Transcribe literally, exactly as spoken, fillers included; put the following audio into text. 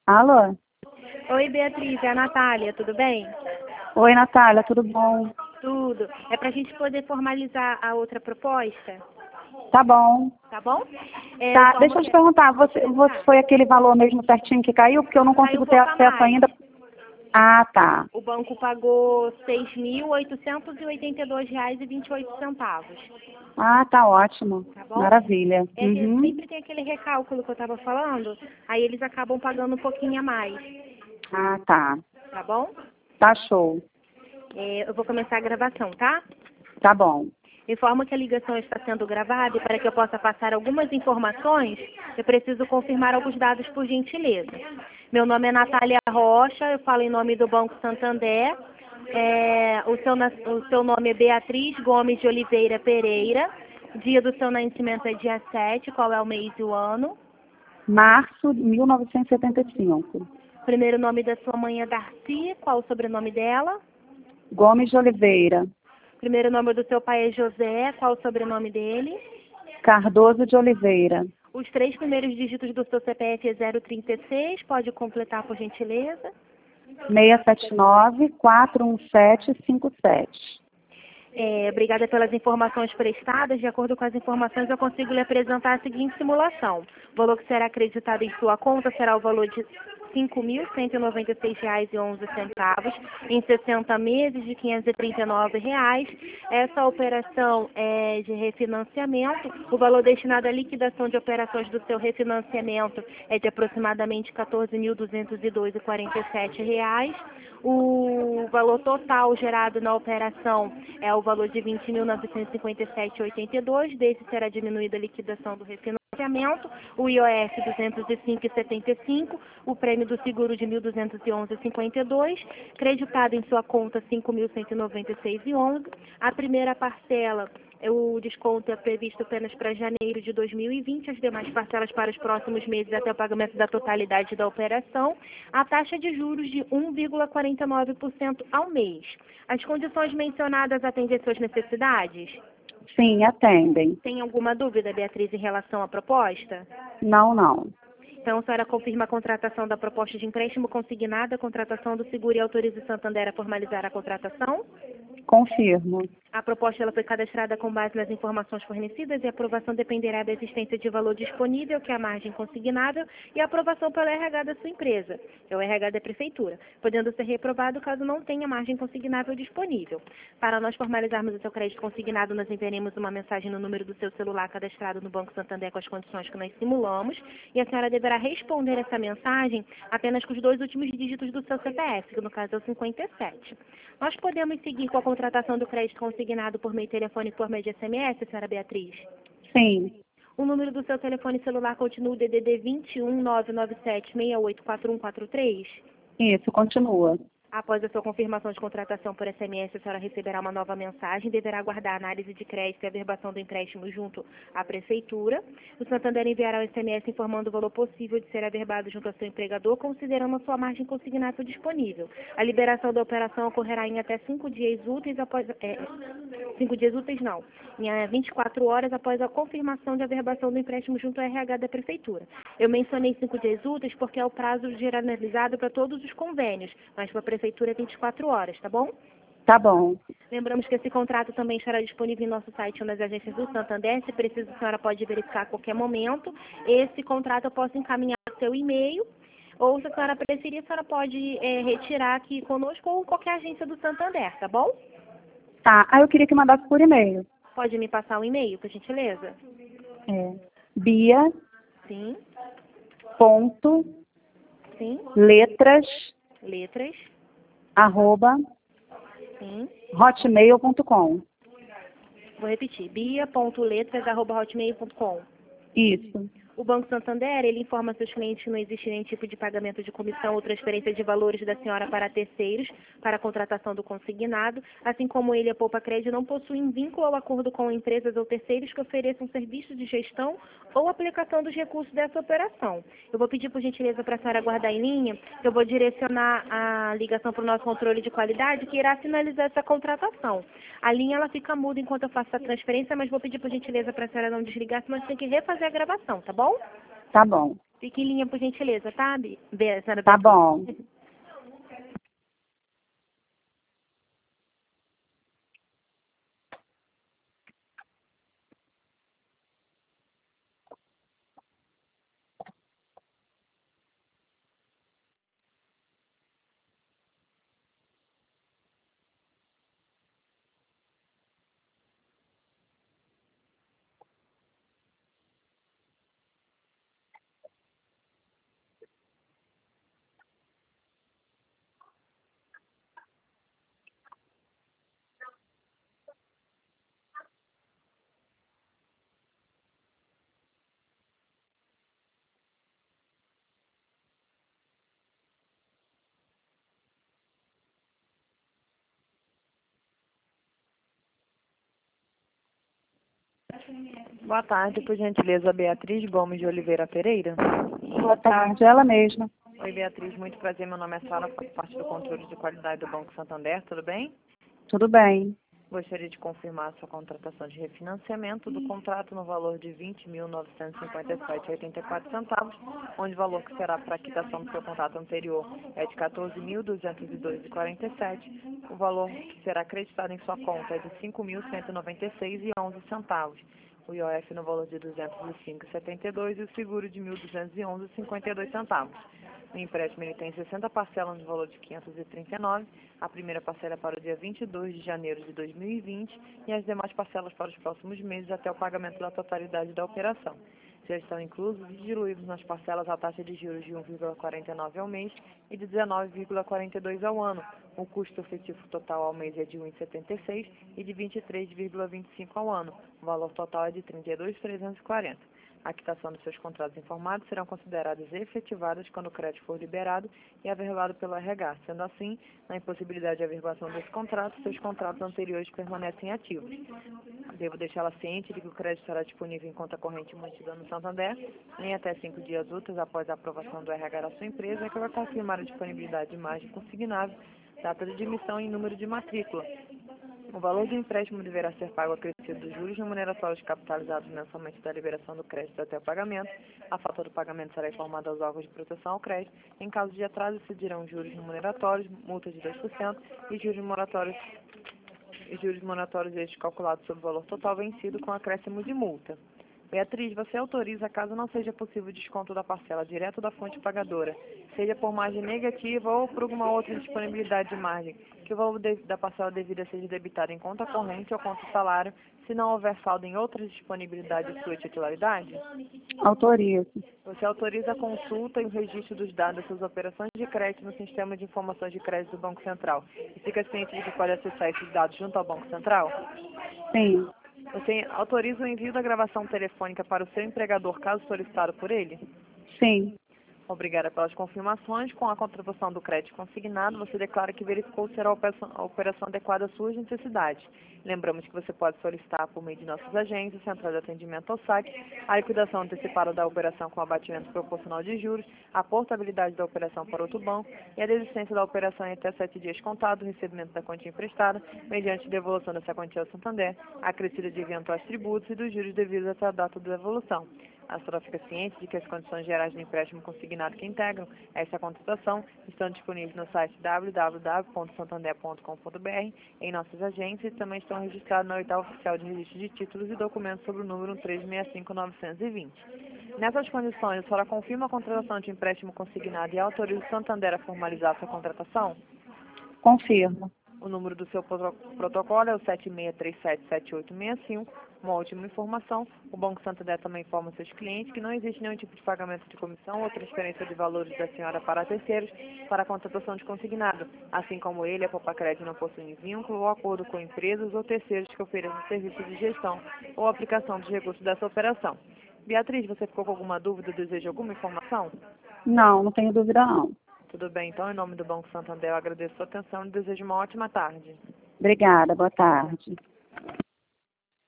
Alô? Oi, Beatriz, é a Natália, tudo bem? Oi, Natália, tudo bom? Tudo. É para a gente poder formalizar a outra proposta, Tá bom. tá bom? É, Tá, informo deixa eu que te perguntar, você, você foi aquele valor mesmo certinho que caiu? Porque eu não caiu um consigo ter pouco a acesso mais. ainda. Ah, tá. O banco pagou seis mil oitocentos e oitenta e dois reais e vinte e oito centavos, Ah, tá ótimo. tá bom? Maravilha. É que Uhum. sempre tem aquele recálculo que eu estava falando, aí eles acabam pagando um pouquinho a mais, Ah, tá. tá bom? Tá show. É, eu vou começar a gravação, tá? Tá bom. Informo que a ligação está sendo gravada e para que eu possa passar algumas informações, eu preciso confirmar alguns dados por gentileza. Meu nome é Natália Rocha, eu falo em nome do Banco Santander. É, o, seu, na- o seu nome é Beatriz Gomes de Oliveira Pereira. Dia do seu nascimento é dia sete, qual é o mês e o ano? Março de mil novecentos e setenta e cinco. Primeiro nome da sua mãe é Darcy, qual o sobrenome dela? Gomes de Oliveira. Primeiro nome do seu pai é José, qual o sobrenome dele? Cardoso de Oliveira. Os três primeiros dígitos do seu C P F é zero trinta e seis, pode completar por gentileza? seis sete nove, quatro um sete, cinco sete. É, obrigada pelas informações prestadas. De acordo com as informações, eu consigo lhe apresentar a seguinte simulação. O valor que será acreditado em sua conta será o valor de cinco mil cento e noventa e seis reais e onze centavos em sessenta meses de quinhentos e trinta e nove reais. Essa operação é de refinanciamento. O valor destinado à liquidação de operações do seu refinanciamento é de aproximadamente quatorze mil duzentos e dois reais e quarenta e sete reais. O valor total gerado na operação é o valor de vinte mil novecentos e cinquenta e sete reais e oitenta e dois centavos. Desse será diminuída a liquidação do refinanciamento, o I O F duzentos e cinco reais e setenta e cinco centavos, o prêmio do seguro de mil duzentos e onze reais e cinquenta e dois centavos, creditado em sua conta cinco mil cento e noventa e seis reais e onze centavos. A primeira parcela, o desconto é previsto apenas para janeiro de dois mil e vinte, as demais parcelas para os próximos meses até o pagamento da totalidade da operação. A taxa de juros de um vírgula quarenta e nove por cento ao mês. As condições mencionadas atendem às suas necessidades? Sim, atendem. Tem alguma dúvida, Beatriz, em relação à proposta? Não, não. Então, a senhora confirma a contratação da proposta de empréstimo consignada, a contratação do seguro e autoriza o Santander a formalizar a contratação? Confirmo. A proposta ela foi cadastrada com base nas informações fornecidas e a aprovação dependerá da existência de valor disponível, que é a margem consignável, e a aprovação pelo R H da sua empresa, que é o R H da Prefeitura, podendo ser reprovado caso não tenha margem consignável disponível. Para nós formalizarmos o seu crédito consignado, nós enviaremos uma mensagem no número do seu celular cadastrado no Banco Santander com as condições que nós simulamos, e a senhora deverá responder essa mensagem apenas com os dois últimos dígitos do seu C P F, que no caso é o cinquenta e sete. Nós podemos seguir com a contratação do crédito consignado por meio telefônico por meio de S M S, senhora Beatriz? Sim. O número do seu telefone celular continua o D D D vinte e um, nove nove sete, seis oito quatro um quatro três? Isso, continua. Após a sua confirmação de contratação por S M S, a senhora receberá uma nova mensagem, deverá aguardar a análise de crédito e a averbação do empréstimo junto à Prefeitura. O Santander enviará um S M S informando o valor possível de ser averbado junto ao seu empregador, considerando a sua margem consignável disponível. A liberação da operação ocorrerá em até cinco dias úteis após... É, cinco dias úteis não, em é, vinte e quatro horas após a confirmação de averbação do empréstimo junto ao R H da Prefeitura. Eu mencionei cinco dias úteis porque é o prazo generalizado para todos os convênios, mas para a Prefeitura é vinte e quatro horas, tá bom? Tá bom. Lembramos que esse contrato também estará disponível em nosso site ou nas agências do Santander. Se precisa, a senhora pode verificar a qualquer momento. Esse contrato eu posso encaminhar no seu e-mail, ou se a senhora preferir, a senhora pode é, retirar aqui conosco ou em qualquer agência do Santander, tá bom? Tá. Ah, eu queria que mandasse por e-mail. Pode me passar o e-mail, por gentileza? É. Bia, Sim, ponto, sim, letras, letras, arroba, sim. hotmail ponto com. Vou repetir, bia ponto letras arroba hotmail ponto com. Isso. O Banco Santander, ele informa seus clientes que não existe nenhum tipo de pagamento de comissão ou transferência de valores da senhora para terceiros para a contratação do consignado, assim como ele, a Poupa Crédito, não possuem vínculo ou acordo com empresas ou terceiros que ofereçam serviços de gestão ou aplicação dos recursos dessa operação. Eu vou pedir, por gentileza, para a senhora aguardar em linha, que eu vou direcionar a ligação para o nosso controle de qualidade, que irá finalizar essa contratação. A linha, ela fica muda enquanto eu faço a transferência, mas vou pedir, por gentileza, para a senhora não desligar, senão a gente tem que refazer a gravação, tá bom? Tá bom. Fique em linha, por gentileza, tá, Be Be senhora Tá Beatriz? bom. Boa tarde, por gentileza, Beatriz Gomes de Oliveira Pereira. Boa tarde, ela mesma. Oi, Beatriz, muito prazer. Meu nome é Sara, faço parte do controle de qualidade do Banco Santander, tudo bem? Tudo bem. Gostaria de confirmar a sua contratação de refinanciamento do contrato no valor de vinte mil novecentos e cinquenta e sete reais e oitenta e quatro centavos, onde o valor que será para a quitação do seu contrato anterior é de quatorze mil duzentos e dois reais e quarenta e sete centavos. O valor que será acreditado em sua conta é de cinco mil cento e noventa e seis reais e onze centavos. O I O F no valor de duzentos e cinco reais e setenta e dois centavos e o seguro de mil duzentos e onze reais e cinquenta e dois centavos. O empréstimo ele tem sessenta parcelas no valor de quinhentos e trinta e nove reais. A primeira parcela é para o dia vinte e dois de janeiro de dois mil e vinte e as demais parcelas para os próximos meses até o pagamento da totalidade da operação. Já estão inclusos e diluídos nas parcelas a taxa de juros de um vírgula quarenta e nove ao mês e de dezenove vírgula quarenta e dois ao ano. O custo efetivo total ao mês é de um vírgula setenta e seis e de vinte e três vírgula vinte e cinco ao ano. O valor total é de trinta e dois mil trezentos e quarenta. A quitação dos seus contratos informados serão consideradas efetivadas quando o crédito for liberado e averbado pelo R H. Sendo assim, na impossibilidade de averbação desse contrato, seus contratos anteriores permanecem ativos. Devo deixá-la ciente de que o crédito estará disponível em conta corrente mantida no Santander em até cinco dias úteis após a aprovação do R H da sua empresa, que vai confirmar a disponibilidade de margem consignável, data de emissão e número de matrícula. O valor do empréstimo deverá ser pago acrescido dos juros remuneratórios capitalizados mensalmente da liberação do crédito até o pagamento. A falta do pagamento será informada aos órgãos de proteção ao crédito. Em caso de atraso, incidirão juros remuneratórios, multa de dois por cento e juros moratórios, e juros moratórios estes calculados sobre o valor total vencido com acréscimo de multa. Beatriz, você autoriza, caso não seja possível o desconto da parcela direto da fonte pagadora, seja por margem negativa ou por alguma outra disponibilidade de margem, que o valor de, da parcela devida seja debitado em conta corrente ou conta salário, se não houver saldo em outras disponibilidades de sua titularidade? Autorizo. Você autoriza a consulta e o registro dos dados das suas operações de crédito no Sistema de Informações de Crédito do Banco Central e fica ciente de que pode acessar esses dados junto ao Banco Central? Sim. Você autoriza o envio da gravação telefônica para o seu empregador, caso solicitado por ele? Sim. Obrigada pelas confirmações. Com a contratação do crédito consignado, você declara que verificou se será a operação, a operação adequada às suas necessidades. Lembramos que você pode solicitar por meio de nossas agências, central de atendimento ao saque, a liquidação antecipada da operação com abatimento proporcional de juros, a portabilidade da operação para outro banco e a desistência da operação em até sete dias contados, o recebimento da quantia emprestada, mediante devolução dessa quantia ao Santander, acrescida de eventuais tributos e dos juros devidos até a data da devolução. A senhora fica ciente de que as condições gerais do empréstimo consignado que integram essa contratação estão disponíveis no site w w w ponto santander ponto com ponto b r, em nossas agências e também estão registrados na oitava oficial de registro de títulos e documentos sobre o número três seis cinco nove dois zero. Nessas condições, a senhora confirma a contratação de empréstimo consignado e autoriza o Santander a formalizar sua contratação? Confirmo. O número do seu protocolo é o sete seis três sete sete oito seis cinco. Uma última informação, o Banco Santander também informa seus clientes que não existe nenhum tipo de pagamento de comissão ou transferência de valores da senhora para terceiros para a contratação de consignado, assim como ele, a Popacred, não possuem vínculo ou acordo com empresas ou terceiros que ofereçam serviços de gestão ou aplicação dos recursos dessa operação. Beatriz, você ficou com alguma dúvida ou deseja alguma informação? Não, não tenho dúvida não. Tudo bem, então, em nome do Banco Santander, eu agradeço a sua atenção e desejo uma ótima tarde. Obrigada, boa tarde.